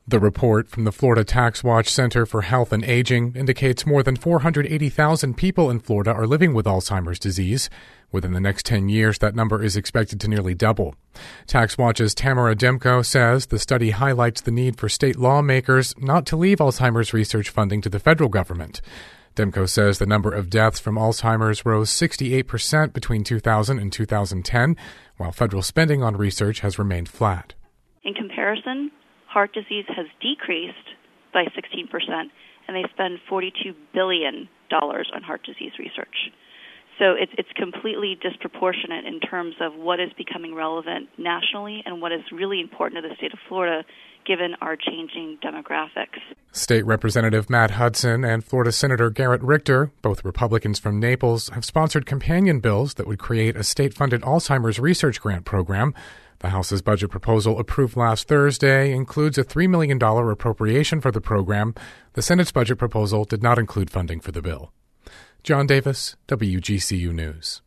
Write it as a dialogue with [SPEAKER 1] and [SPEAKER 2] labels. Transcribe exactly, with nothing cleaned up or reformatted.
[SPEAKER 1] The report from the Florida Tax Watch Center for Health and Aging indicates more than four hundred eighty thousand people in Florida are living with Alzheimer's disease. Within the next ten years, that number is expected to nearly double. Tax Watch's Tamara Demko says the study highlights the need for state lawmakers not to leave Alzheimer's research funding to the federal government. Demko says the number of deaths from Alzheimer's rose sixty-eight percent between two thousand and two thousand ten, while federal spending on research has remained flat.
[SPEAKER 2] In comparison, heart disease has decreased by sixteen percent, and they spend forty-two billion dollars on heart disease research. So it's, it's completely disproportionate in terms of what is becoming relevant nationally and what is really important to the state of Florida, given our changing demographics.
[SPEAKER 1] State Representative Matt Hudson and Florida Senator Garrett Richter, both Republicans from Naples, have sponsored companion bills that would create a state-funded Alzheimer's research grant program. The House's budget proposal, approved last Thursday, includes a three million dollars appropriation for the program. The Senate's budget proposal did not include funding for the bill. John Davis, W G C U News.